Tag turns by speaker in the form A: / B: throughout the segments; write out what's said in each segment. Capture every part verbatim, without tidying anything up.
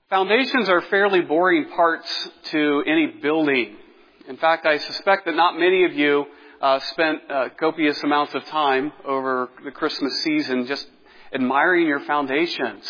A: Foundations are fairly boring parts to any building. In fact, I suspect that not many of you uh, spent uh, copious amounts of time over the Christmas season just admiring your foundations.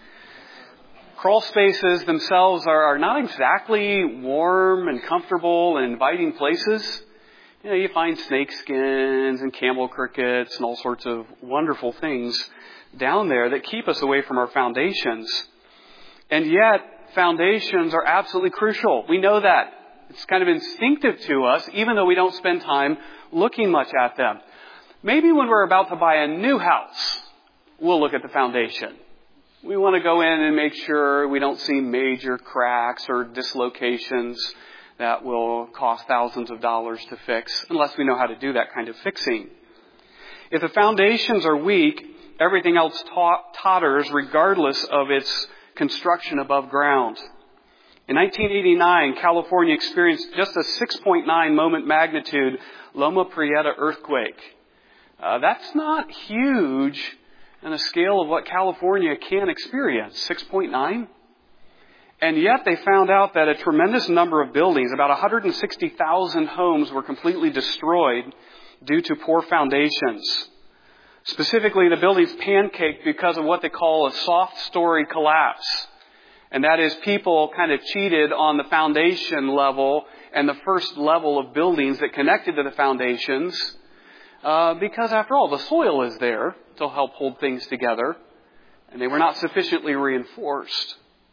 A: Crawl spaces themselves are, are not exactly warm and comfortable and inviting places. You know, you find snake skins and camel crickets and all sorts of wonderful things down there that keep us away from our foundations. And yet, foundations are absolutely crucial. We know that. It's kind of instinctive to us, even though we don't spend time looking much at them. Maybe when we're about to buy a new house, we'll look at the foundation. We want to go in and make sure we don't see major cracks or dislocations that will cost thousands of dollars to fix, unless we know how to do that kind of fixing. If the foundations are weak, everything else totters regardless of its construction above ground. In nineteen eighty-nine, California experienced just a six point nine moment magnitude Loma Prieta earthquake. Uh, that's not huge on a scale of what California can experience, six point nine. And yet they found out that a tremendous number of buildings, about one hundred sixty thousand homes, were completely destroyed due to poor foundations. Specifically, the buildings pancaked because of what they call a soft story collapse. And that is, people kind of cheated on the foundation level and the first level of buildings that connected to the foundations. Uh, because after all, the soil is there to help hold things together. And they were not sufficiently reinforced.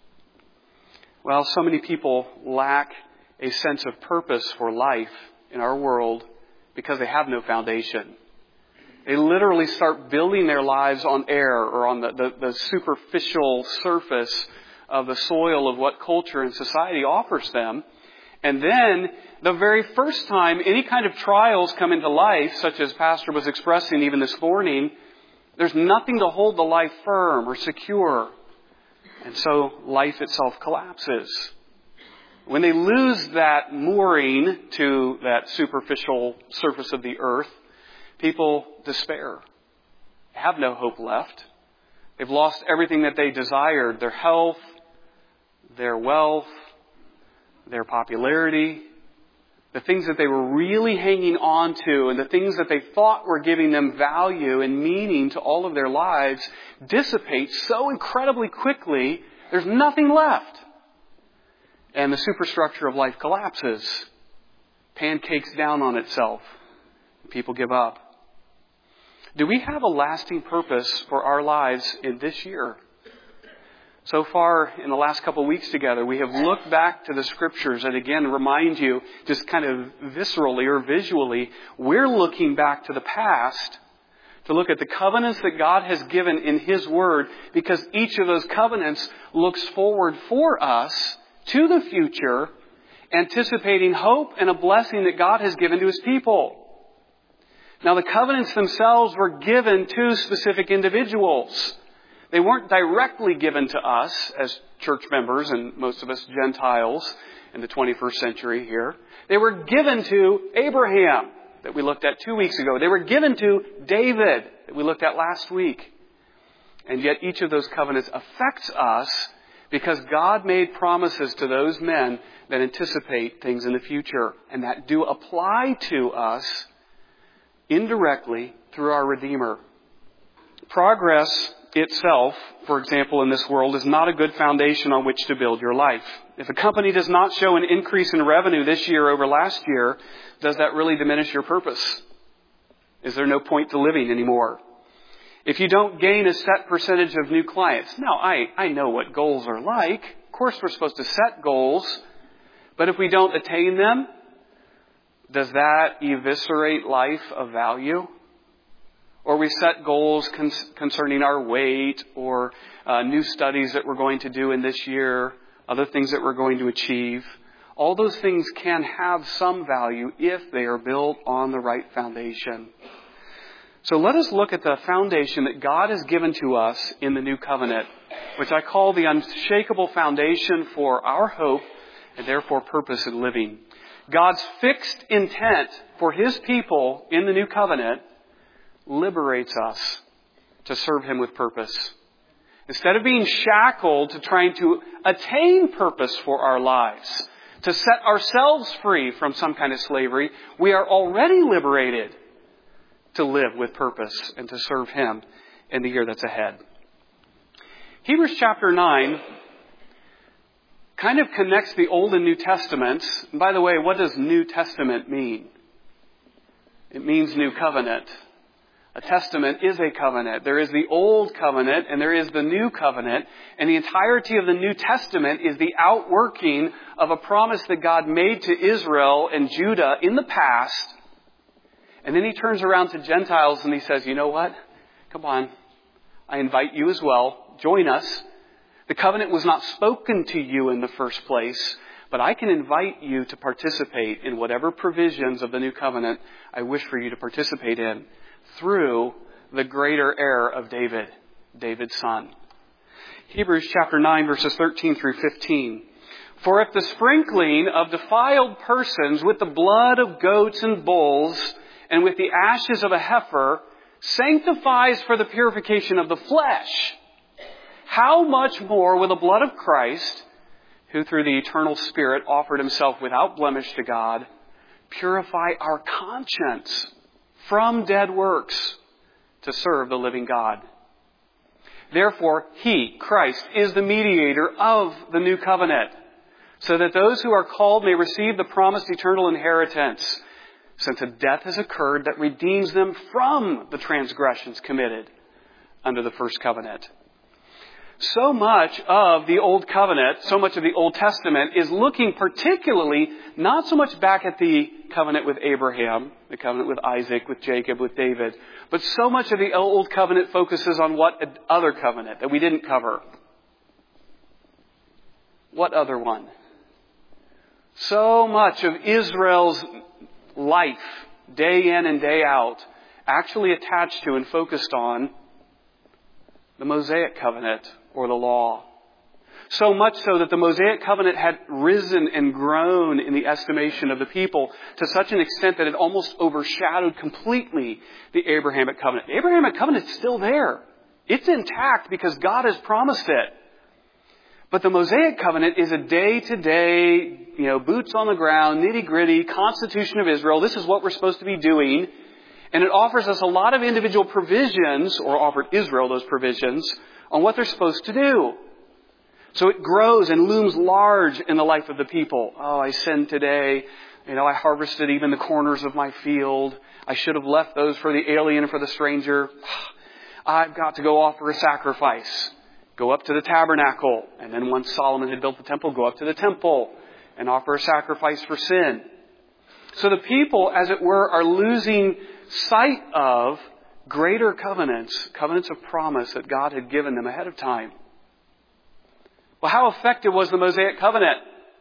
A: Well, so many people lack a sense of purpose for life in our world because they have no foundation. They literally start building their lives on air or on the, the, the superficial surface of the soil of what culture and society offers them. And then the very first time any kind of trials come into life, such as Pastor was expressing even this morning, there's nothing to hold the life firm or secure. And so life itself collapses. When they lose that mooring to that superficial surface of the earth, people despair. They have no hope left. They've lost everything that they desired, their health, their wealth, their popularity, the things that they were really hanging on to and the things that they thought were giving them value and meaning to all of their lives dissipate so incredibly quickly, there's nothing left. And the superstructure of life collapses, pancakes down on itself, and people give up. Do we have a lasting purpose for our lives in this year? So far, in the last couple of weeks together, we have looked back to the Scriptures and again remind you, just kind of viscerally or visually, we're looking back to the past to look at the covenants that God has given in His Word, because each of those covenants looks forward for us to the future, anticipating hope and a blessing that God has given to His people. Now, the covenants themselves were given to specific individuals. They weren't directly given to us as church members and most of us Gentiles in the twenty-first century here. They were given to Abraham that we looked at two weeks ago. They were given to David that we looked at last week. And yet each of those covenants affects us because God made promises to those men that anticipate things in the future and that do apply to us indirectly through our Redeemer. Progress itself, for example, in this world, is not a good foundation on which to build your life. If a company does not show an increase in revenue this year over last year, does that really diminish your purpose? Is there no point to living anymore? If you don't gain a set percentage of new clients, now I, I know what goals are like. Of course we're supposed to set goals, but if we don't attain them, does that eviscerate life of value? Or we set goals con- concerning our weight or uh, new studies that we're going to do in this year, other things that we're going to achieve. All those things can have some value if they are built on the right foundation. So let us look at the foundation that God has given to us in the New Covenant, which I call the unshakable foundation for our hope and therefore purpose in living. God's fixed intent for His people in the New Covenant liberates us to serve Him with purpose. Instead of being shackled to trying to attain purpose for our lives, to set ourselves free from some kind of slavery, we are already liberated to live with purpose and to serve Him in the year that's ahead. Hebrews chapter nine kind of connects the Old and New Testaments. And by the way, what does New Testament mean? It means New Covenant. A testament is a covenant. There is the Old Covenant and there is the New Covenant. And the entirety of the New Testament is the outworking of a promise that God made to Israel and Judah in the past. And then He turns around to Gentiles and He says, you know what? Come on. I invite you as well. Join us. The covenant was not spoken to you in the first place, but I can invite you to participate in whatever provisions of the new covenant I wish for you to participate in through the greater heir of David, David's son. Hebrews chapter nine, verses thirteen through fifteen. For if the sprinkling of defiled persons with the blood of goats and bulls and with the ashes of a heifer sanctifies for the purification of the flesh, how much more will the blood of Christ, who through the eternal Spirit offered Himself without blemish to God, purify our conscience from dead works to serve the living God? Therefore, He, Christ, is the mediator of the new covenant, so that those who are called may receive the promised eternal inheritance, since a death has occurred that redeems them from the transgressions committed under the first covenant. So much of the Old Covenant, so much of the Old Testament is looking particularly not so much back at the covenant with Abraham, the covenant with Isaac, with Jacob, with David, but so much of the Old Covenant focuses on what other covenant that we didn't cover. What other one? So much of Israel's life, day in and day out, actually attached to and focused on the Mosaic covenant or the law. So much so that the Mosaic covenant had risen and grown in the estimation of the people to such an extent that it almost overshadowed completely the Abrahamic covenant. The Abrahamic covenant is still there. It's intact because God has promised it. But the Mosaic covenant is a day-to-day, you know, boots on the ground, nitty-gritty Constitution of Israel. This is what we're supposed to be doing. And it offers us a lot of individual provisions, or offered Israel those provisions, on what they're supposed to do. So it grows and looms large in the life of the people. Oh, I sinned today. You know, I harvested even the corners of my field. I should have left those for the alien and for the stranger. I've got to go offer a sacrifice. Go up to the tabernacle. And then once Solomon had built the temple, go up to the temple and offer a sacrifice for sin. So the people, as it were, are losing sight of greater covenants, covenants of promise that God had given them ahead of time. Well, how effective was the Mosaic covenant?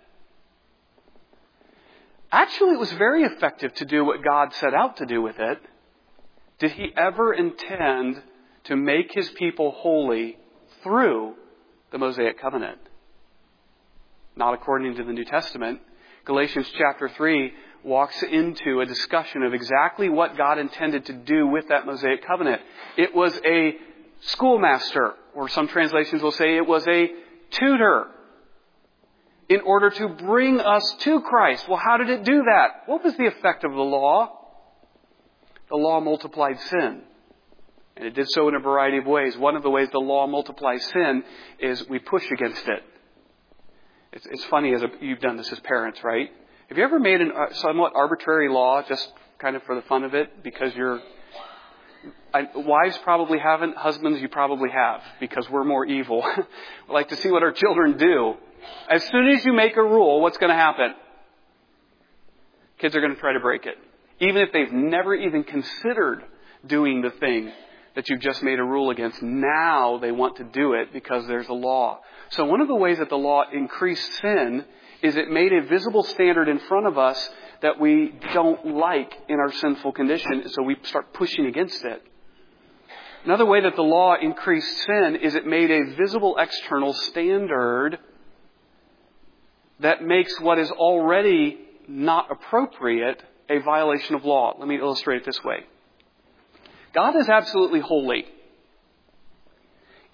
A: Actually, it was very effective to do what God set out to do with it. Did He ever intend to make His people holy through the Mosaic covenant? Not according to the New Testament. Galatians chapter three walks into a discussion of exactly what God intended to do with that Mosaic covenant. It was a schoolmaster, or some translations will say it was a tutor, in order to bring us to Christ. Well, how did it do that? What was the effect of the law? The law multiplied sin. And it did so in a variety of ways. One of the ways the law multiplies sin is we push against it. It's, it's funny, as a, you've done this as parents, right? Have you ever made a somewhat arbitrary law just kind of for the fun of it? Because you're... I, wives probably haven't. Husbands, you probably have. Because we're more evil. We like to see what our children do. As soon as you make a rule, what's going to happen? Kids are going to try to break it. Even if they've never even considered doing the thing that you've just made a rule against. Now they want to do it because there's a law. So one of the ways that the law increased sin is it made a visible standard in front of us that we don't like in our sinful condition, so we start pushing against it. Another way that the law increased sin is it made a visible external standard that makes what is already not appropriate a violation of law. Let me illustrate it this way. God is absolutely holy.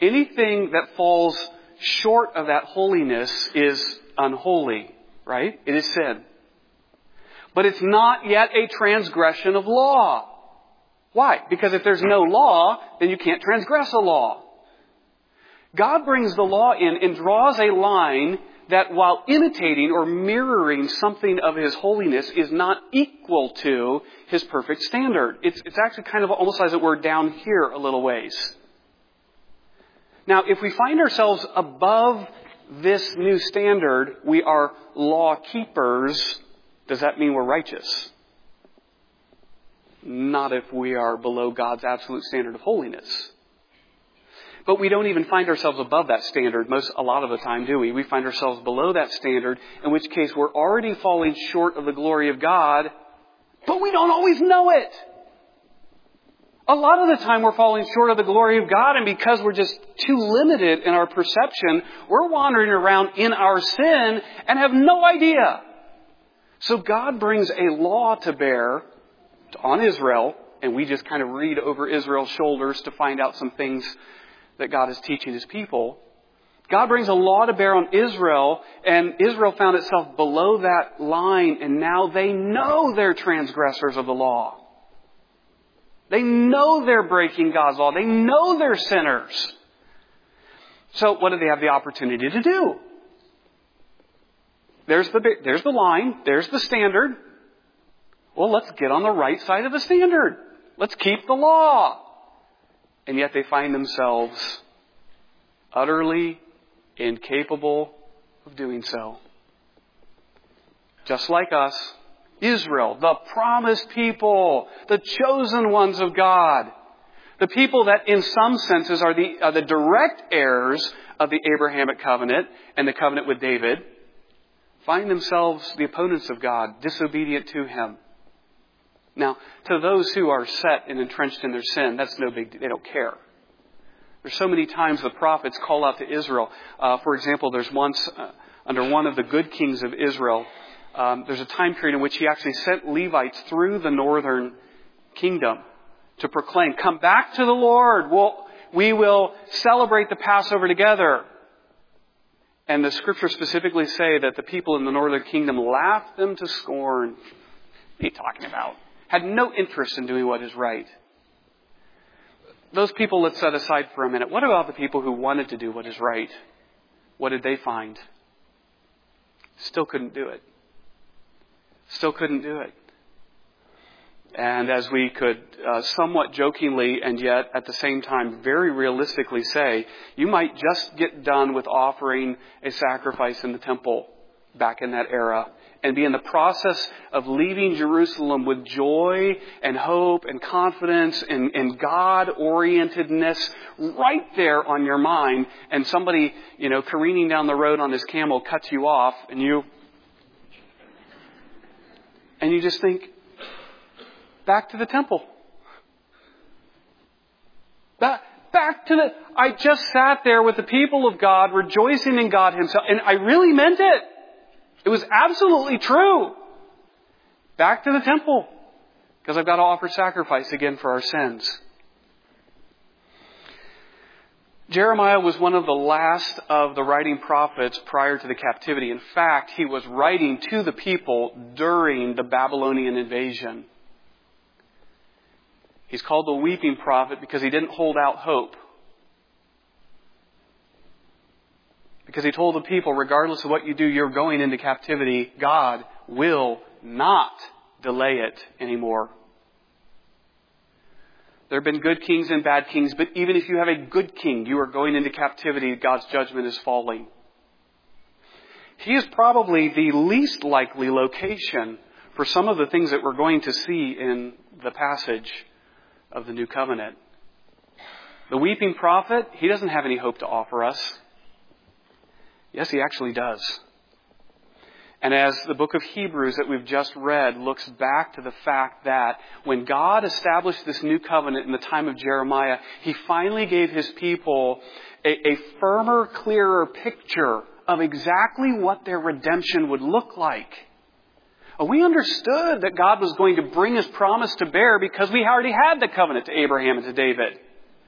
A: Anything that falls short of that holiness is unholy, right? It is sin. But it's not yet a transgression of law. Why? Because if there's no law, then you can't transgress a law. God brings the law in and draws a line that, while imitating or mirroring something of His holiness, is not equal to His perfect standard. It's, it's actually kind of almost as it were down here a little ways. Now, if we find ourselves above this new standard, we are law keepers. Does that mean we're righteous? Not if we are below God's absolute standard of holiness. But we don't even find ourselves above that standard most, a lot of the time, do we? We find ourselves below that standard, in which case we're already falling short of the glory of God, but we don't always know it. A lot of the time we're falling short of the glory of God, and because we're just too limited in our perception, we're wandering around in our sin and have no idea. So God brings a law to bear on Israel, and we just kind of read over Israel's shoulders to find out some things that God is teaching His people. God brings a law to bear on Israel, and Israel found itself below that line, and now they know they're transgressors of the law. They know they're breaking God's law. They know they're sinners. So what do they have the opportunity to do? There's the, there's the line. There's the standard. Well, let's get on the right side of the standard. Let's keep the law. And yet they find themselves utterly incapable of doing so. Just like us, Israel, the promised people, the chosen ones of God, the people that in some senses are the, are the direct heirs of the Abrahamic covenant and the covenant with David, find themselves the opponents of God, disobedient to Him. Now, to those who are set and entrenched in their sin, that's no big deal. They don't care. There's so many times the prophets call out to Israel. Uh, for example, there's once, uh, under one of the good kings of Israel, um, there's a time period in which he actually sent Levites through the northern kingdom to proclaim, come back to the Lord. We'll, we will celebrate the Passover together. And the scriptures specifically say that the people in the northern kingdom laughed them to scorn. What are you talking about? Had no interest in doing what is right. Those people, let's set aside for a minute. What about the people who wanted to do what is right? What did they find? Still couldn't do it. Still couldn't do it. And as we could uh, somewhat jokingly and yet at the same time very realistically say, you might just get done with offering a sacrifice in the temple back in that era and be in the process of leaving Jerusalem with joy and hope and confidence and, and God-orientedness right there on your mind, and somebody, you know, careening down the road on his camel cuts you off, and you and you just think, back to the temple. Back, back to the... I just sat there with the people of God, rejoicing in God Himself, and I really meant it. It was absolutely true. Back to the temple, because I've got to offer sacrifice again for our sins. Jeremiah was one of the last of the writing prophets prior to the captivity. In fact, he was writing to the people during the Babylonian invasion. He's called the weeping prophet because he didn't hold out hope. Because he told the people, regardless of what you do, you're going into captivity. God will not delay it anymore. There have been good kings and bad kings, but even if you have a good king, you are going into captivity. God's judgment is falling. He is probably the least likely location for some of the things that we're going to see in the passage of the New Covenant. The weeping prophet, he doesn't have any hope to offer us. Yes, he actually does. And as the book of Hebrews that we've just read looks back to the fact that when God established this new covenant in the time of Jeremiah, He finally gave His people a, a firmer, clearer picture of exactly what their redemption would look like. We understood that God was going to bring His promise to bear because we already had the covenant to Abraham and to David.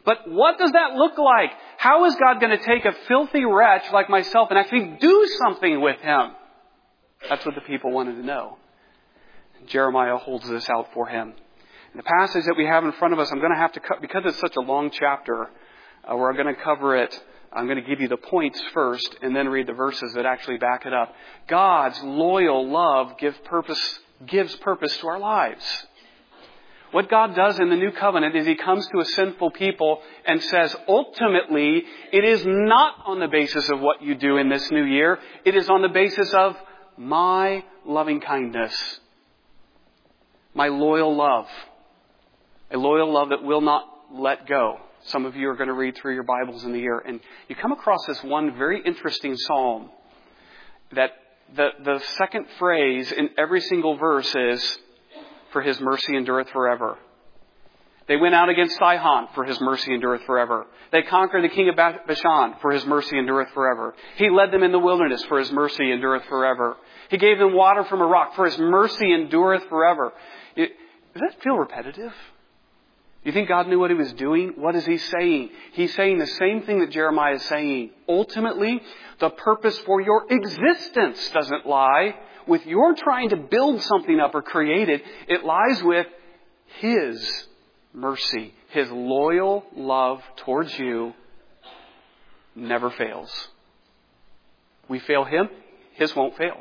A: But what does that look like? How is God going to take a filthy wretch like myself and actually do something with him? That's what the people wanted to know. Jeremiah holds this out for him. In the passage that we have in front of us, I'm going to have to cut, because it's such a long chapter, uh, we're going to cover it. I'm going to give you the points first and then read the verses that actually back it up. God's loyal love give purpose, gives purpose to our lives. What God does in the new covenant is he comes to a sinful people and says, ultimately, it is not on the basis of what you do in this new year. It is on the basis of my loving kindness, my loyal love, a loyal love that will not let go. Some of you are going to read through your Bibles in the year, and you come across this one very interesting psalm that the, the second phrase in every single verse is, for his mercy endureth forever. They went out against Sihon, for his mercy endureth forever. They conquered the king of Bashan, for his mercy endureth forever. He led them in the wilderness, for his mercy endureth forever. He gave them water from a rock, for his mercy endureth forever. It, does that feel repetitive? You think God knew what he was doing? What is he saying? He's saying the same thing that Jeremiah is saying. Ultimately, the purpose for your existence doesn't lie with your trying to build something up or create it. It lies with his mercy. His loyal love towards you never fails. We fail him, his won't fail.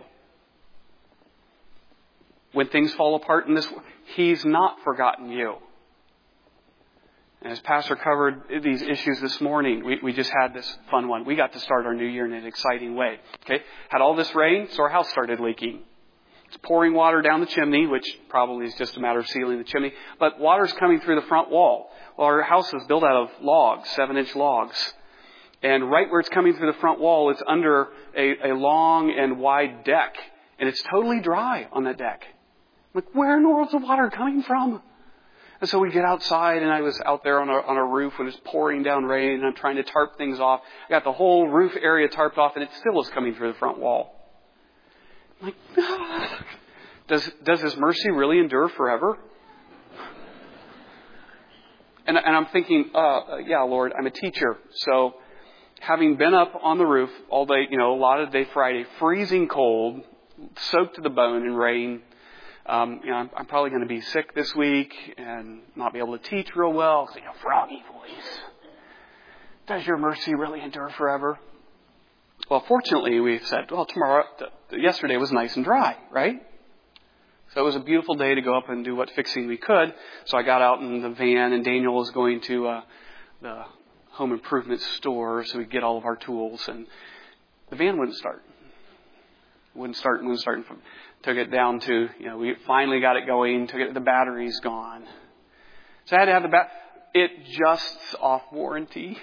A: When things fall apart in this world, he's not forgotten you. As Pastor covered these issues this morning, we, we just had this fun one. We got to start our new year in an exciting way. Okay, had all this rain, so our house started leaking. It's pouring water down the chimney, which probably is just a matter of sealing the chimney. But water's coming through the front wall. Well, our house is built out of logs, seven-inch logs. And right where it's coming through the front wall, it's under a, a long and wide deck. And it's totally dry on that deck. I'm like, where in the world is the water coming from? And so we get outside, and I was out there on a, on a roof when it was pouring down rain, and I'm trying to tarp things off. I got the whole roof area tarped off, and it still is coming through the front wall. I'm like, ah. does does His mercy really endure forever? And, and I'm thinking, uh, yeah, Lord, I'm a teacher, so having been up on the roof all day, you know, a lot of the day Friday, freezing cold, soaked to the bone in rain. Um, you know, I'm, I'm probably going to be sick this week and not be able to teach real well. So, you know, froggy voice. Does your mercy really endure forever? Well, fortunately, we've said, well, tomorrow, th- yesterday was nice and dry, right? So it was a beautiful day to go up and do what fixing we could. So I got out in the van, and Daniel was going to uh, the home improvement store so we could get all of our tools. And the van wouldn't start. Wouldn't start and wouldn't start. Took it down to, you know, we finally got it going. Took it, the battery's gone. So I had to have the bat. It just's off warranty.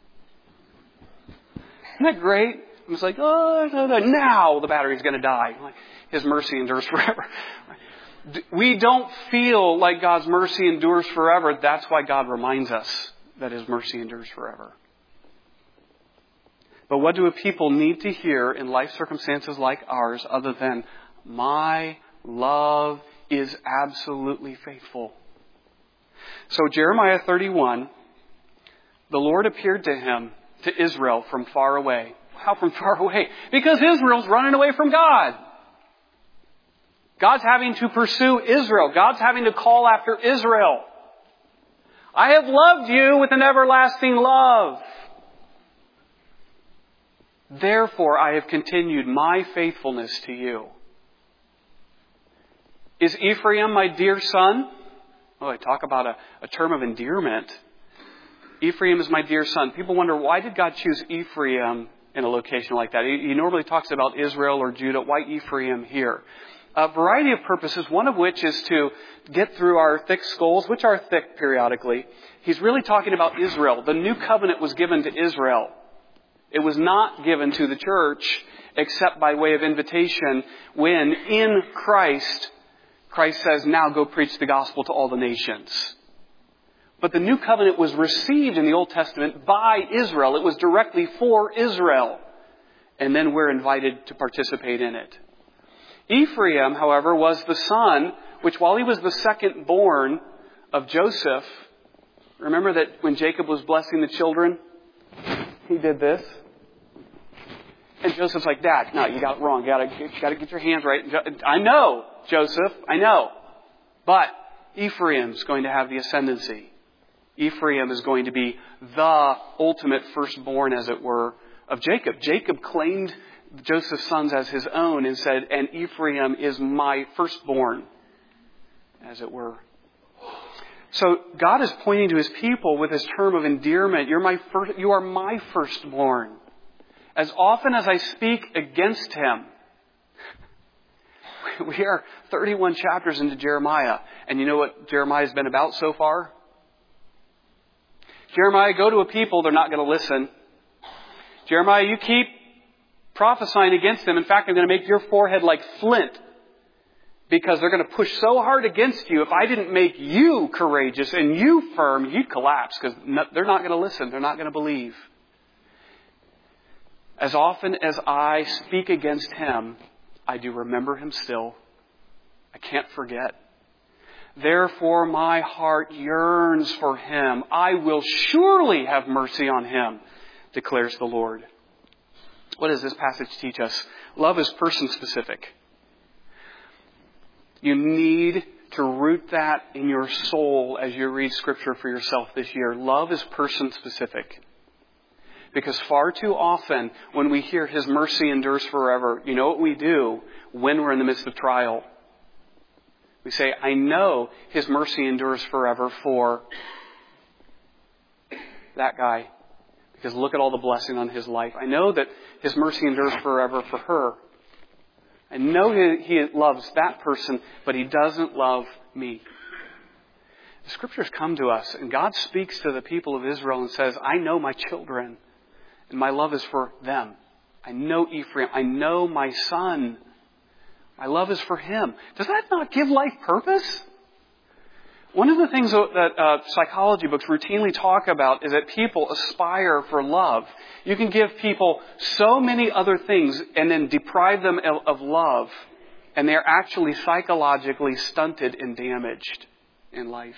A: Isn't that great? I was like, oh, no, no, now the battery's going to die. I'm like, His mercy endures forever. We don't feel like God's mercy endures forever. That's why God reminds us that His mercy endures forever. But what do a people need to hear in life circumstances like ours other than, my love is absolutely faithful? So Jeremiah thirty-one, the Lord appeared to him, to Israel from far away. How from far away? Because Israel's running away from God. God's having to pursue Israel. God's having to call after Israel. I have loved you with an everlasting love. Therefore, I have continued my faithfulness to you. Is Ephraim my dear son? Oh, I talk about a, a term of endearment. Ephraim is my dear son. People wonder, why did God choose Ephraim in a location like that? He, he normally talks about Israel or Judah. Why Ephraim here? A variety of purposes, one of which is to get through our thick skulls, which are thick periodically. He's really talking about Israel. The new covenant was given to Israel. It was not given to the church except by way of invitation when in Christ, Christ says, now go preach the gospel to all the nations. But the new covenant was received in the Old Testament by Israel. It was directly for Israel. And then we're invited to participate in it. Ephraim, however, was the son, which while he was the second born of Joseph, Remember that when Jacob was blessing the children, he did this. And Joseph's like, Dad, no, you got it wrong. You gotta, you gotta get your hands right. I know, Joseph, I know. But Ephraim's going to have the ascendancy. Ephraim is going to be the ultimate firstborn, as it were, of Jacob. Jacob claimed Joseph's sons as his own and said, and Ephraim is my firstborn, as it were. So God is pointing to His people with His term of endearment. You're my first, you are my firstborn. As often as I speak against him, we are thirty-one chapters into Jeremiah. And you know what Jeremiah's been about so far? Jeremiah, go to a people, they're not going to listen. Jeremiah, you keep prophesying against them. In fact, I'm going to make your forehead like flint. Because they're going to push so hard against you. If I didn't make you courageous and you firm, you'd collapse. Because they're not going to listen. They're not going to believe. As often as I speak against him, I do remember him still. I can't forget. Therefore my heart yearns for him. I will surely have mercy on him, declares the Lord. What does this passage teach us? Love is person specific. You need to root that in your soul as you read Scripture for yourself this year. Love is person specific. Because far too often, when we hear His mercy endures forever, you know what we do when we're in the midst of trial? We say, I know His mercy endures forever for that guy. Because look at all the blessing on his life. I know that His mercy endures forever for her. I know He, he loves that person, but He doesn't love me. The Scriptures come to us, and God speaks to the people of Israel and says, I know my children. And my love is for them. I know Ephraim. I know my son. My love is for him. Does that not give life purpose? One of the things that uh, psychology books routinely talk about is that people aspire for love. You can give people so many other things and then deprive them of love, and they're actually psychologically stunted and damaged in life.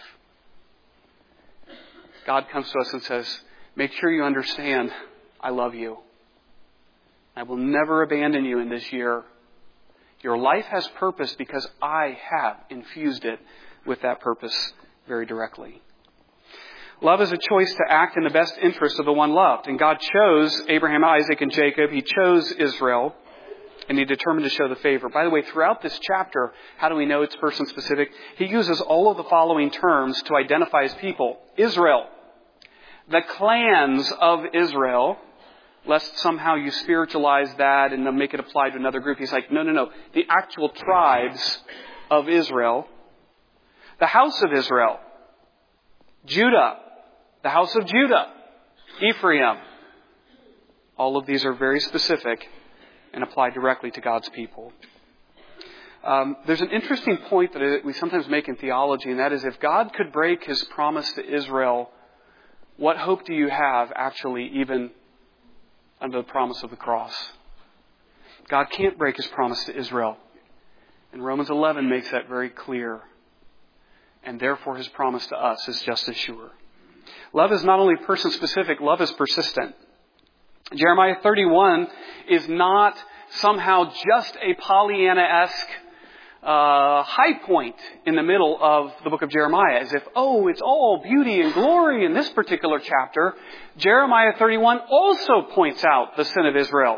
A: God comes to us and says, make sure you understand, I love you. I will never abandon you in this year. Your life has purpose because I have infused it with that purpose very directly. Love is a choice to act in the best interest of the one loved. And God chose Abraham, Isaac, and Jacob. He chose Israel. And He determined to show the favor. By the way, throughout this chapter, how do we know it's person specific? He uses all of the following terms to identify His people. Israel. The clans of Israel. Lest somehow you spiritualize that and make it apply to another group. He's like, no, no, no. The actual tribes of Israel. The house of Israel. Judah. The house of Judah. Ephraim. All of these are very specific and apply directly to God's people. Um, there's an interesting point that we sometimes make in theology, and that is if God could break His promise to Israel, what hope do you have actually even under the promise of the cross? God can't break His promise to Israel. And Romans eleven makes that very clear. And therefore His promise to us is just as sure. Love is not only person-specific, love is persistent. Jeremiah thirty-one is not somehow just a Pollyanna-esque uh, high point in the middle of the book of Jeremiah, as if, oh, it's all beauty and glory in this particular chapter. Jeremiah thirty-one also points out the sin of Israel.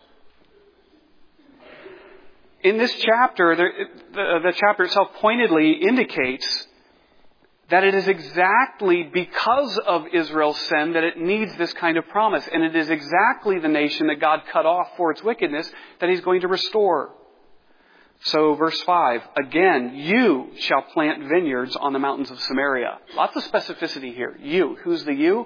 A: In this chapter, the, the, the chapter itself pointedly indicates that it is exactly because of Israel's sin that it needs this kind of promise. And it is exactly the nation that God cut off for its wickedness that He's going to restore. So verse five, again, you shall plant vineyards on the mountains of Samaria. Lots of specificity here. You. Who's the you?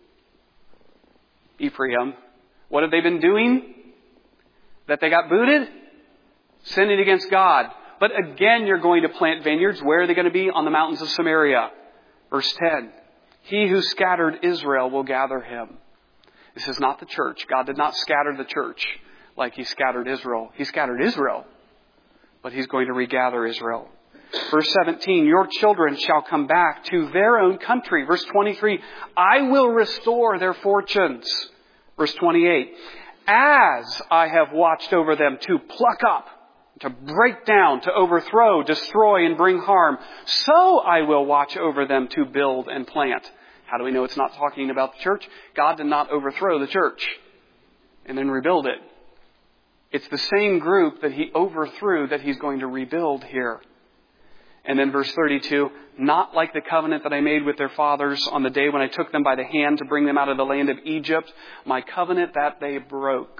A: Ephraim. What have they been doing? That they got booted? Sinning against God. But again, you're going to plant vineyards. Where are they going to be? On the mountains of Samaria. Verse ten. He who scattered Israel will gather him. This is not the church. God did not scatter the church like He scattered Israel. He scattered Israel, but He's going to regather Israel. Verse seventeen, your children shall come back to their own country. Verse twenty-three, I will restore their fortunes. Verse twenty-eight, as I have watched over them to pluck up, to break down, to overthrow, destroy, and bring harm, so I will watch over them to build and plant. How do we know it's not talking about the church? God did not overthrow the church and then rebuild it. It's the same group that he overthrew that he's going to rebuild here. And then verse thirty-two, not like the covenant that I made with their fathers on the day when I took them by the hand to bring them out of the land of Egypt, my covenant that they broke.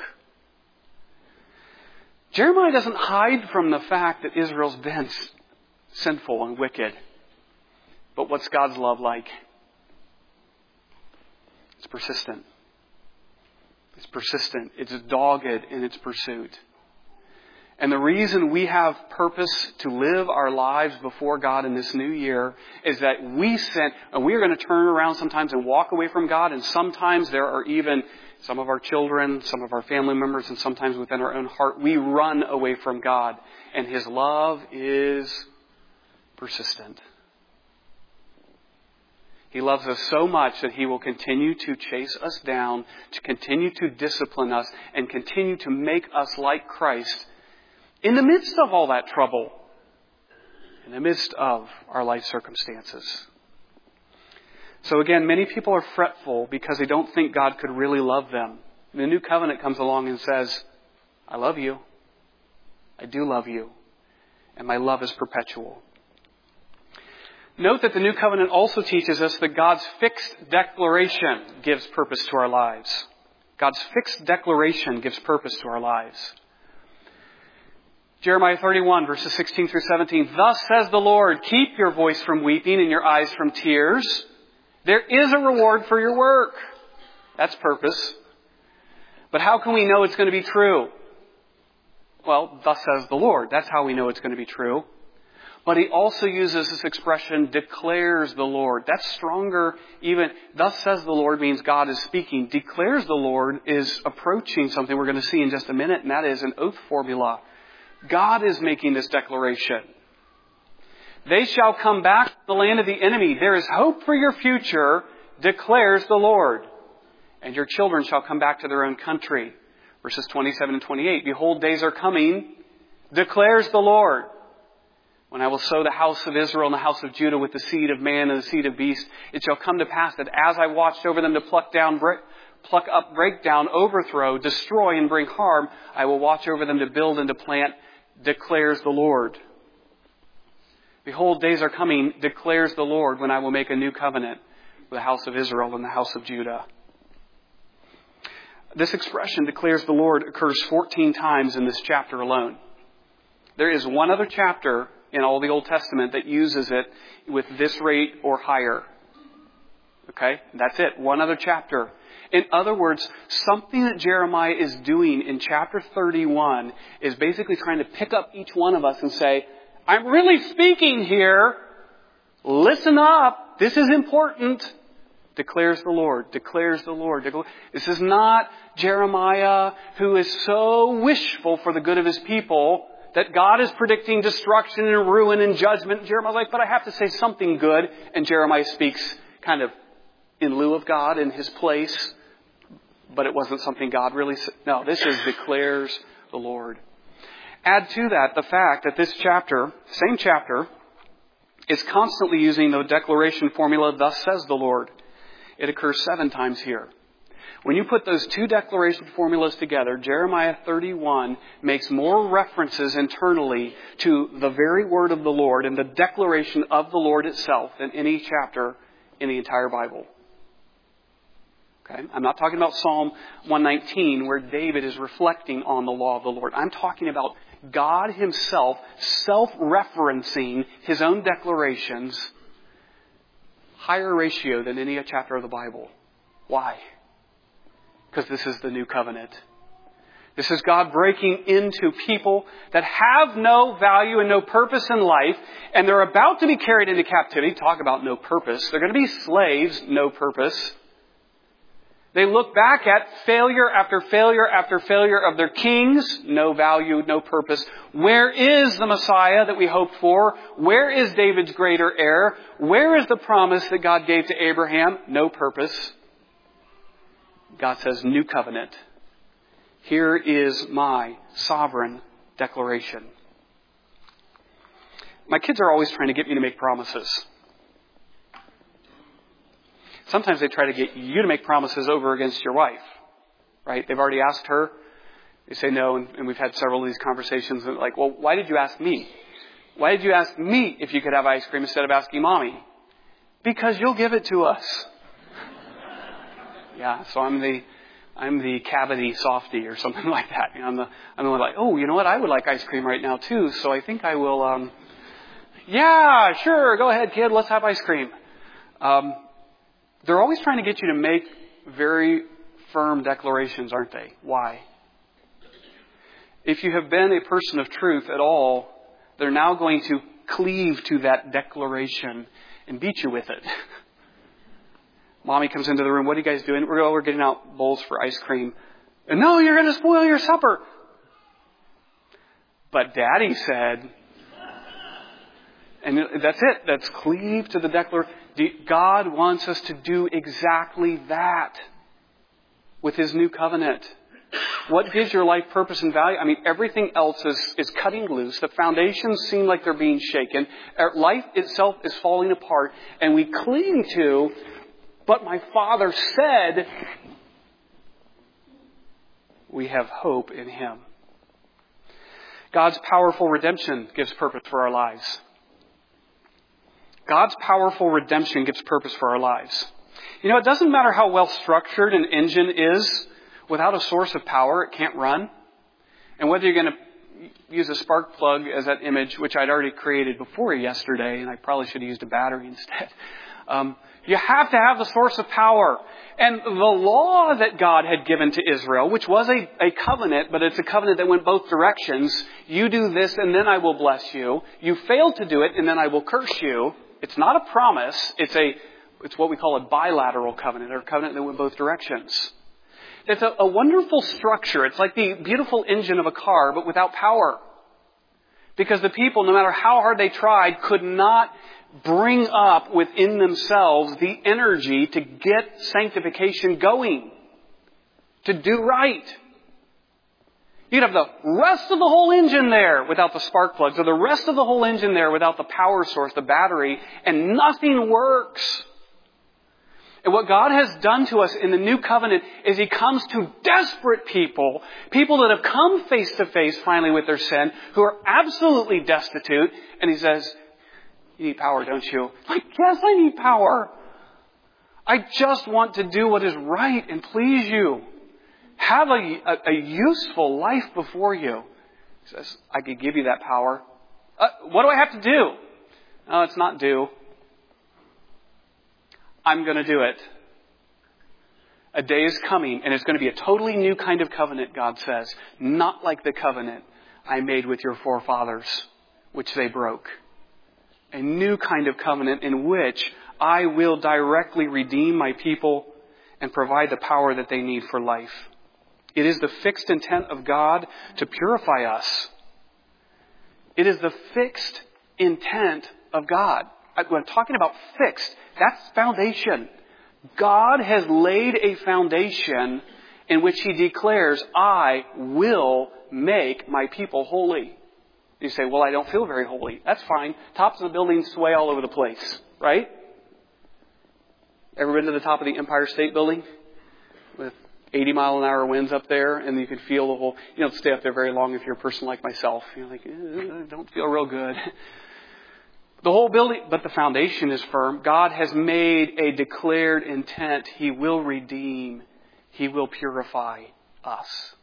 A: Jeremiah doesn't hide from the fact that Israel's been sinful and wicked. But what's God's love like? It's persistent. It's persistent. It's dogged in its pursuit. And the reason we have purpose to live our lives before God in this new year is that we sin, and we are going to turn around sometimes and walk away from God. And sometimes there are even some of our children, some of our family members, and sometimes within our own heart, we run away from God. And His love is persistent. He loves us so much that He will continue to chase us down, to continue to discipline us, and continue to make us like Christ in the midst of all that trouble, in the midst of our life circumstances. So again, many people are fretful because they don't think God could really love them. The new covenant comes along and says, I love you. I do love you. And my love is perpetual. Note that the new covenant also teaches us that God's fixed declaration gives purpose to our lives. God's fixed declaration gives purpose to our lives. Jeremiah thirty-one, verses sixteen through seventeen. Thus says the Lord, keep your voice from weeping and your eyes from tears. There is a reward for your work. That's purpose. But how can we know it's going to be true? Well, thus says the Lord. That's how we know it's going to be true. But he also uses this expression, declares the Lord. That's stronger even. Thus says the Lord means God is speaking. Declares the Lord is approaching something we're going to see in just a minute, and that is an oath formula. God is making this declaration. They shall come back to the land of the enemy. There is hope for your future, declares the Lord. And your children shall come back to their own country. Verses twenty-seven and twenty-eight. Behold, days are coming, declares the Lord, when I will sow the house of Israel and the house of Judah with the seed of man and the seed of beast. It shall come to pass that as I watched over them to pluck down, break, pluck up, break down, overthrow, destroy, and bring harm, I will watch over them to build and to plant, declares the Lord. Behold, days are coming, declares the Lord, when I will make a new covenant with the house of Israel and the house of Judah. This expression, declares the Lord, occurs fourteen times in this chapter alone. There is one other chapter in all the Old Testament that uses it with this rate or higher. Okay? That's it. One other chapter. In other words, something that Jeremiah is doing in chapter thirty-one is basically trying to pick up each one of us and say, I'm really speaking here. Listen up. This is important. Declares the Lord. Declares the Lord. This is not Jeremiah who is so wishful for the good of his people that God is predicting destruction and ruin and judgment. Jeremiah's like, but I have to say something good. And Jeremiah speaks kind of in lieu of God in his place. But it wasn't something God really said. No, this is declares the Lord. Add to that the fact that this chapter, same chapter, is constantly using the declaration formula, thus says the Lord. It occurs seven times here. When you put those two declaration formulas together, Jeremiah thirty-one makes more references internally to the very word of the Lord and the declaration of the Lord itself than any chapter in the entire Bible. Okay? I'm not talking about Psalm one nineteen where David is reflecting on the law of the Lord. I'm talking about God Himself self-referencing His own declarations, higher ratio than any chapter of the Bible. Why? Because this is the new covenant. This is God breaking into people that have no value and no purpose in life, and they're about to be carried into captivity. Talk about no purpose. They're going to be slaves, no purpose. They look back at failure after failure after failure of their kings. No value, no purpose. Where is the Messiah that we hoped for? Where is David's greater heir? Where is the promise that God gave to Abraham? No purpose. God says, new covenant. Here is my sovereign declaration. My kids are always trying to get me to make promises. Sometimes they try to get you to make promises over against your wife, right? They've already asked her. They say no, and, and we've had several of these conversations. And like, well, why did you ask me? Why did you ask me if you could have ice cream instead of asking Mommy? Because you'll give it to us. Yeah, so I'm the I'm the cavity softie or something like that. You know, I'm the I'm the one like, oh, you know what? I would like ice cream right now too. So I think I will. Um, yeah, sure. Go ahead, kid. Let's have ice cream. Um, They're always trying to get you to make very firm declarations, aren't they? Why? If you have been a person of truth at all, they're now going to cleave to that declaration and beat you with it. Mommy comes into the room. What are you guys doing? We're, we're getting out bowls for ice cream. And no, you're going to spoil your supper. But Daddy said... And that's it. That's cleave to the declaration. God wants us to do exactly that with His new covenant. What gives your life purpose and value? I mean, everything else is, is cutting loose. The foundations seem like they're being shaken. Our life itself is falling apart. And we cling to, but my Father said, we have hope in Him. God's powerful redemption gives purpose for our lives. God's powerful redemption gives purpose for our lives. You know, it doesn't matter how well structured an engine is. Without a source of power, it can't run. And whether you're going to use a spark plug as that image, which I'd already created before yesterday, and I probably should have used a battery instead. Um, you have to have the source of power. And the law that God had given to Israel, which was a, a covenant, but it's a covenant that went both directions. You do this and then I will bless you. You fail to do it and then I will curse you. It's not a promise. It's a, it's what we call a bilateral covenant, or a covenant that went both directions. It's a, a wonderful structure. It's like the beautiful engine of a car, but without power. Because the people, no matter how hard they tried, could not bring up within themselves the energy to get sanctification going. To do right. You'd have the rest of the whole engine there without the spark plugs, or the rest of the whole engine there without the power source, the battery, and nothing works. And what God has done to us in the new covenant is He comes to desperate people, people that have come face to face finally with their sin, who are absolutely destitute, and He says, you need power, don't you? Like, yes, I need power. I just want to do what is right and please you. Have a, a, a useful life before you. He says, I could give you that power. Uh, what do I have to do? No, it's not do. I'm going to do it. A day is coming, and it's going to be a totally new kind of covenant, God says. Not like the covenant I made with your forefathers, which they broke. A new kind of covenant in which I will directly redeem my people and provide the power that they need for life. It is the fixed intent of God to purify us. It is the fixed intent of God. When I'm talking about fixed, that's foundation. God has laid a foundation in which He declares, I will make my people holy. You say, well, I don't feel very holy. That's fine. Tops of the buildings sway all over the place, right? Ever been to the top of the Empire State Building? With eighty mile an hour winds up there, and you can feel the whole, you don't stay up there very long if you're a person like myself. You're like, eh, I don't feel real good. The whole building, but the foundation is firm. God has made a declared intent. He will redeem. He will purify us.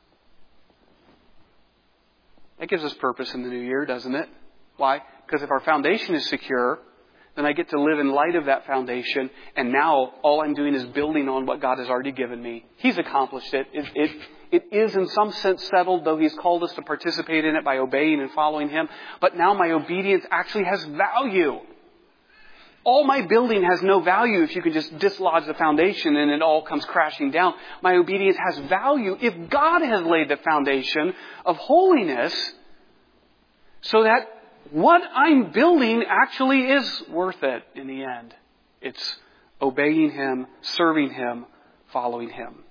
A: That gives us purpose in the new year, doesn't it? Why? Because if our foundation is secure, then I get to live in light of that foundation. And now all I'm doing is building on what God has already given me. He's accomplished it. It, it, it is in some sense settled, though He's called us to participate in it by obeying and following Him. But now my obedience actually has value. All my building has no value if you can just dislodge the foundation and it all comes crashing down. My obedience has value if God has laid the foundation of holiness so that what I'm building actually is worth it in the end. It's obeying Him, serving Him, following Him.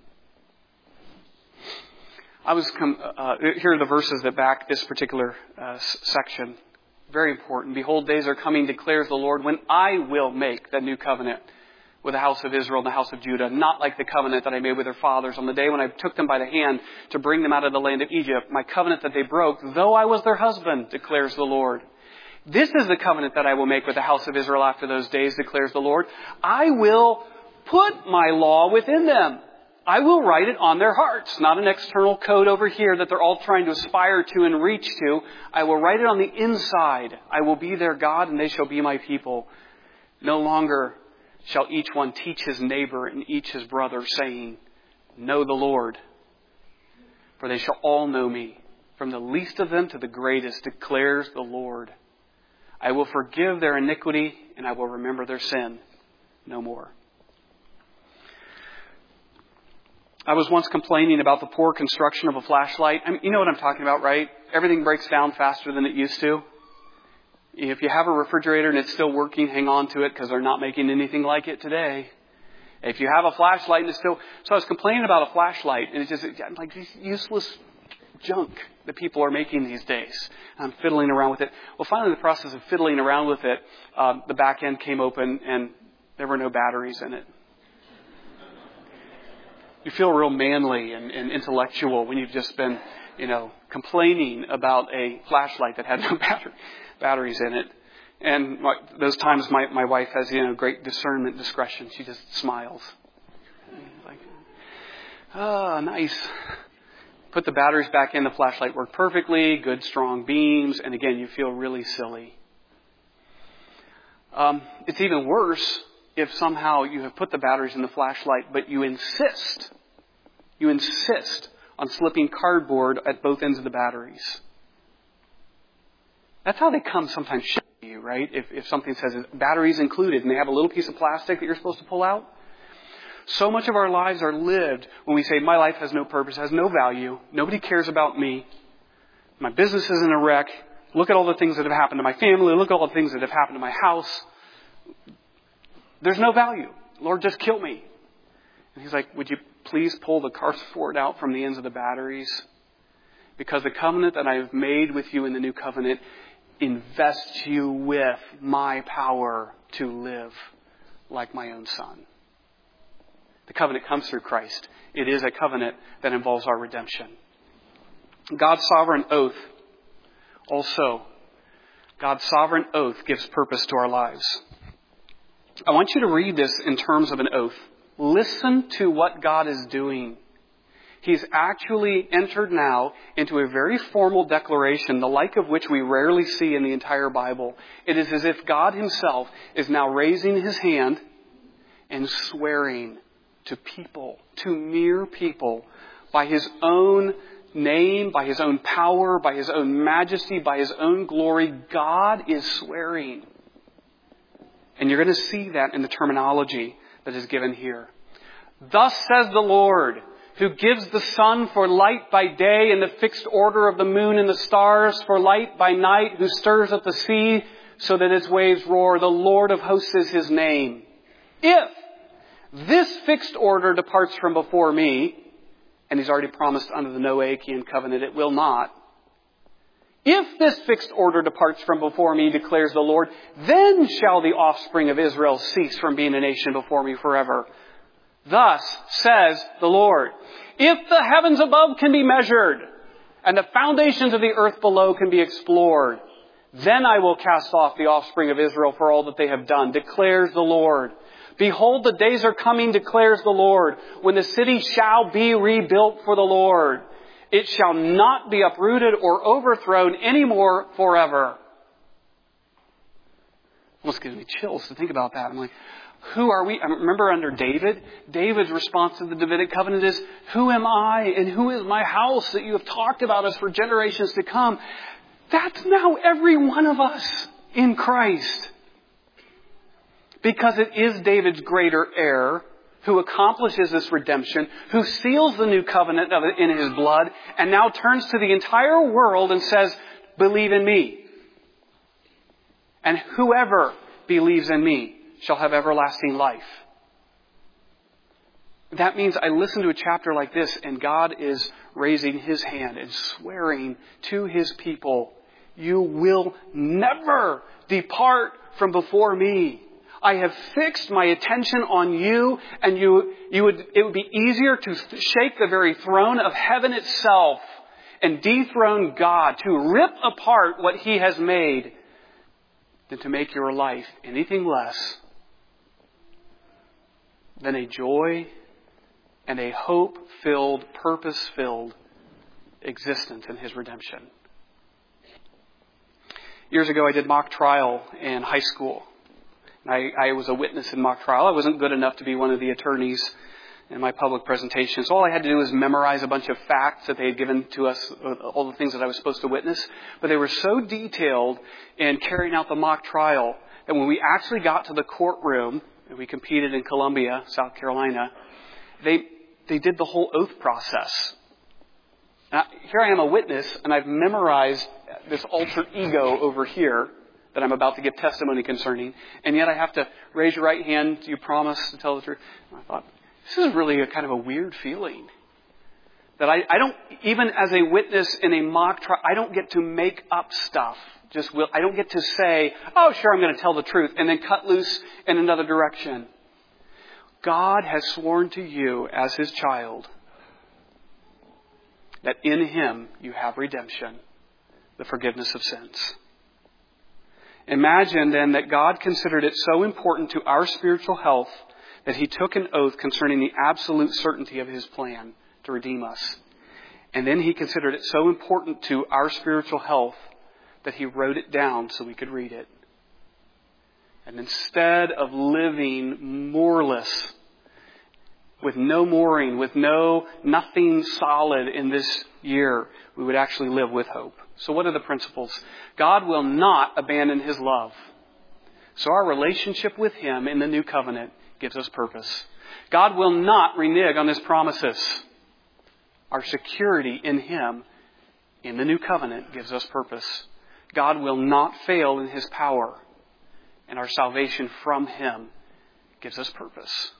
A: I was com- uh, here are the verses that back this particular uh, section. Very important. Behold, days are coming, declares the Lord, when I will make the new covenant with the house of Israel and the house of Judah, not like the covenant that I made with their fathers on the day when I took them by the hand to bring them out of the land of Egypt, my covenant that they broke, though I was their husband, declares the Lord. This is the covenant that I will make with the house of Israel after those days, declares the Lord. I will put my law within them. I will write it on their hearts. Not an external code over here that they're all trying to aspire to and reach to. I will write it on the inside. I will be their God and they shall be my people. No longer shall each one teach his neighbor and each his brother, saying, know the Lord. For they shall all know me, from the least of them to the greatest, declares the Lord. I will forgive their iniquity and I will remember their sin no more. I was once complaining about the poor construction of a flashlight. I mean, you know what I'm talking about, right? Everything breaks down faster than it used to. If you have a refrigerator and it's still working, hang on to it because they're not making anything like it today. If you have a flashlight and it's still... So I was complaining about a flashlight and it's just like this useless junk that people are making these days. I'm fiddling around with it. Well, finally, in the process of fiddling around with it, um, the back end came open and there were no batteries in it. You feel real manly and, and intellectual when you've just been, you know, complaining about a flashlight that had no batter- batteries in it. And my, those times my, my wife has, you know, great discernment, discretion. She just smiles. Like, oh, nice. Put the batteries back in. The flashlight worked perfectly. Good, strong beams. And again, you feel really silly. Um, it's even worse if somehow you have put the batteries in the flashlight, but you insist, you insist on slipping cardboard at both ends of the batteries. That's how they come sometimes shipped to you, right? If, if something says batteries included and they have a little piece of plastic that you're supposed to pull out. So much of our lives are lived when we say, my life has no purpose, has no value. Nobody cares about me. My business is in a wreck. Look at all the things that have happened to my family. Look at all the things that have happened to my house. There's no value. Lord, just kill me. And He's like, would you please pull the cardboard out from the ends of the batteries? Because the covenant that I have made with you in the new covenant invests you with my power to live like my own Son. The covenant comes through Christ. It is a covenant that involves our redemption. God's sovereign oath also, God's sovereign oath gives purpose to our lives. I want you to read this in terms of an oath. Listen to what God is doing. He's actually entered now into a very formal declaration, the like of which we rarely see in the entire Bible. It is as if God Himself is now raising His hand and swearing to people, to mere people, by His own name, by His own power, by His own majesty, by His own glory. God is swearing. And you're going to see that in the terminology that is given here. Thus says the Lord, who gives the sun for light by day and the fixed order of the moon and the stars for light by night, who stirs up the sea so that its waves roar. The Lord of hosts is His name. If this fixed order departs from before me, and He's already promised under the Noachian covenant it will not, if this fixed order departs from before me, declares the Lord, then shall the offspring of Israel cease from being a nation before me forever. Thus says the Lord, if the heavens above can be measured and the foundations of the earth below can be explored, then I will cast off the offspring of Israel for all that they have done, declares the Lord. Behold, the days are coming, declares the Lord, when the city shall be rebuilt for the Lord. It shall not be uprooted or overthrown anymore forever. Almost gives me chills to think about that. I'm like, who are we? I remember under David, David's response to the Davidic covenant is, who am I and who is my house that you have talked about us for generations to come? That's now every one of us in Christ. Because it is David's greater heir who accomplishes this redemption, who seals the new covenant of it in his blood, and now turns to the entire world and says, believe in me. And whoever believes in me shall have everlasting life. That means I listen to a chapter like this and God is raising his hand and swearing to his people, you will never depart from before me. I have fixed my attention on you, and you, you would, it would be easier to shake the very throne of heaven itself and dethrone God, to rip apart what he has made, than to make your life anything less than a joy and a hope-filled, purpose-filled existence in his redemption. Years ago, I did mock trial in high school. I, I was a witness in mock trial. I wasn't good enough to be one of the attorneys in my public presentations. So all I had to do was memorize a bunch of facts that they had given to us, all the things that I was supposed to witness. But they were so detailed in carrying out the mock trial that when we actually got to the courtroom, and we competed in Columbia, South Carolina, they they did the whole oath process. Now, here I am a witness, and I've memorized this alter ego over here that I'm about to give testimony concerning, and yet I have to raise your right hand. Do you promise to tell the truth? And I thought, this is really a kind of a weird feeling. That I, I don't, even as a witness in a mock trial, I don't get to make up stuff. Just will, I don't get to say, oh, sure, I'm going to tell the truth, and then cut loose in another direction. God has sworn to you as his child that in him you have redemption, the forgiveness of sins. Imagine then that God considered it so important to our spiritual health that he took an oath concerning the absolute certainty of his plan to redeem us. And then he considered it so important to our spiritual health that he wrote it down so we could read it. And instead of living moorless, with no mooring, with no nothing solid in this year, we would actually live with hope. So what are the principles? God will not abandon his love. So our relationship with him in the new covenant gives us purpose. God will not renege on his promises. Our security in him in the new covenant gives us purpose. God will not fail in his power. And our salvation from him gives us purpose.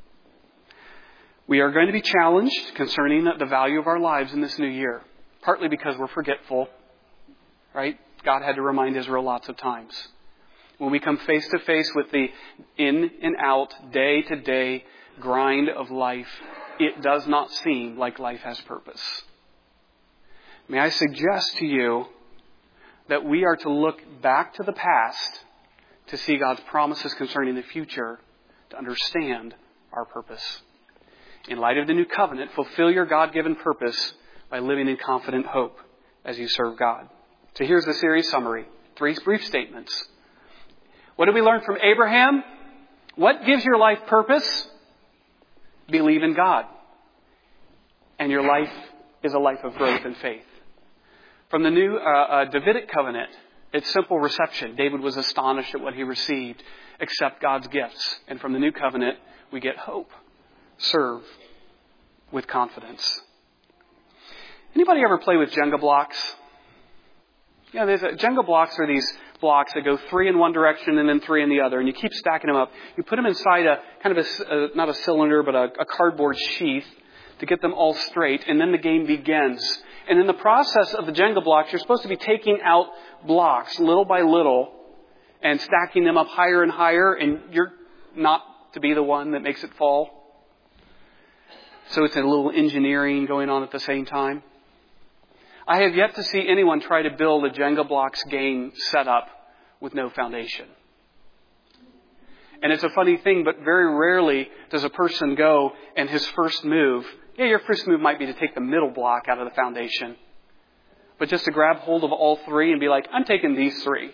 A: We are going to be challenged concerning the value of our lives in this new year. Partly because we're forgetful. Right? God had to remind Israel lots of times. When we come face to face with the in and out, day to day grind of life, it does not seem like life has purpose. May I suggest to you that we are to look back to the past to see God's promises concerning the future, to understand our purpose. In light of the new covenant, fulfill your God-given purpose by living in confident hope as you serve God. So here's the series summary. Three brief statements. What did we learn from Abraham? What gives your life purpose? Believe in God. And your life is a life of growth and faith. From the new uh, uh, Davidic covenant, it's simple reception. David was astonished at what he received. Accept God's gifts. And from the new covenant, we get hope. Serve with confidence. Anybody ever play with Jenga blocks? Yeah, there's a, Jenga blocks are these blocks that go three in one direction and then three in the other, and you keep stacking them up. You put them inside a kind of a, a not a cylinder, but a, a cardboard sheath to get them all straight, and then the game begins. And in the process of the Jenga blocks, you're supposed to be taking out blocks little by little and stacking them up higher and higher, and you're not to be the one that makes it fall. So it's a little engineering going on at the same time. I have yet to see anyone try to build a Jenga blocks game setup with no foundation. And it's a funny thing, but very rarely does a person go and his first move, yeah, your first move might be to take the middle block out of the foundation. But just to grab hold of all three and be like, I'm taking these three.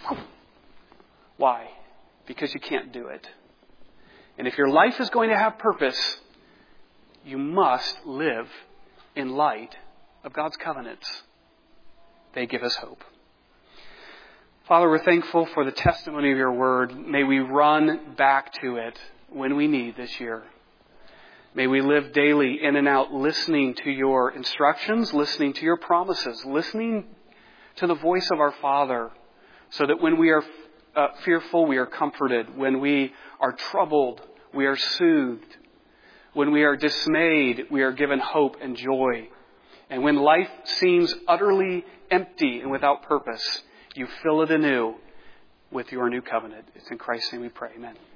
A: Why? Because you can't do it. And if your life is going to have purpose, you must live in light of God's covenants. They give us hope. Father, we're thankful for the testimony of your word. May we run back to it when we need this year. May we live daily in and out listening to your instructions, listening to your promises, listening to the voice of our Father, so that when we are uh, fearful, we are comforted. When we are troubled, we are soothed. When we are dismayed, we are given hope and joy. And when life seems utterly empty and without purpose, you fill it anew with your new covenant. It's in Christ's name we pray. Amen.